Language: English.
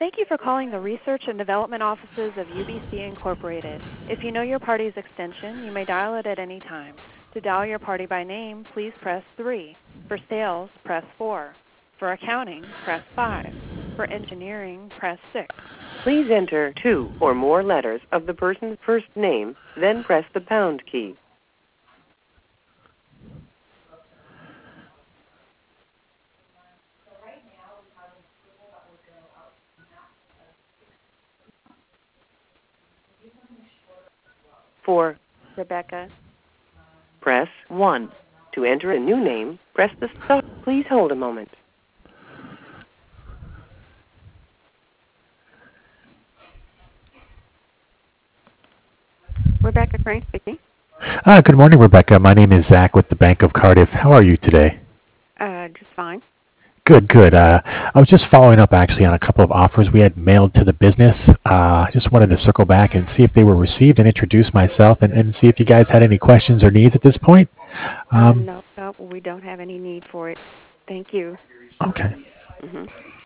Thank you for calling the Research and Development Offices of UBC Incorporated. If you know your party's extension, you may dial it at any time. To dial your party by name, please press 3. For sales, press 4. For accounting, press 5. For engineering, press 6. Please enter 2 or more letters of the person's first name, then press the pound key. For Rebecca. press 1. To enter a new name, press the star. Please hold a moment. Rebecca Crane speaking. Good morning, Rebecca. My name is Zach with the Bank of Cardiff. How are you today? Just fine. Good, good. I was just following up actually on a couple of offers we had mailed to the business. I just wanted to circle back and see if they were received and introduce myself and see if you guys had any questions or needs at this point. No, we don't have any need for it. Thank you. Okay. Mm-hmm.